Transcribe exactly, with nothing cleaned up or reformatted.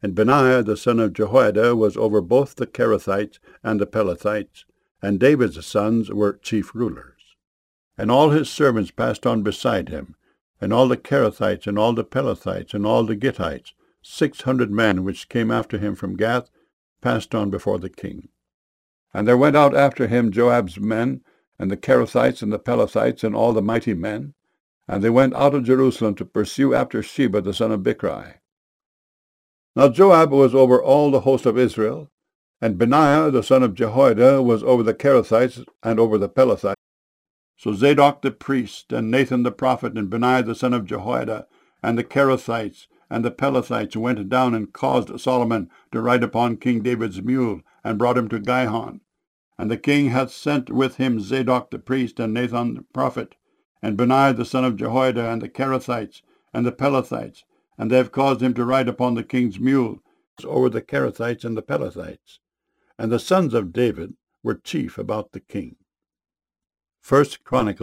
And Benaiah the son of Jehoiada was over both the Kerethites and the Pelethites, and David's sons were chief rulers. And all his servants passed on beside him, and all the Kerethites, and all the Pelethites, and all the Gittites, six hundred men which came after him from Gath, passed on before the king. And there went out after him Joab's men, and the Kerethites, and the Pelethites, and all the mighty men, and they went out of Jerusalem to pursue after Sheba the son of Bichri. Now Joab was over all the host of Israel, and Benaiah the son of Jehoiada was over the Kerethites and over the Pelethites. So Zadok the priest, and Nathan the prophet, and Benaiah the son of Jehoiada, and the Kerethites, and the Pelethites went down and caused Solomon to ride upon King David's mule, and brought him to Gihon. And the king hath sent with him Zadok the priest, and Nathan the prophet, and Benaiah the son of Jehoiada, and the Kerethites, and the Pelethites, and they have caused him to ride upon the king's mule, over the Kerethites and the Pelethites. And the sons of David were chief about the king. First Chronicles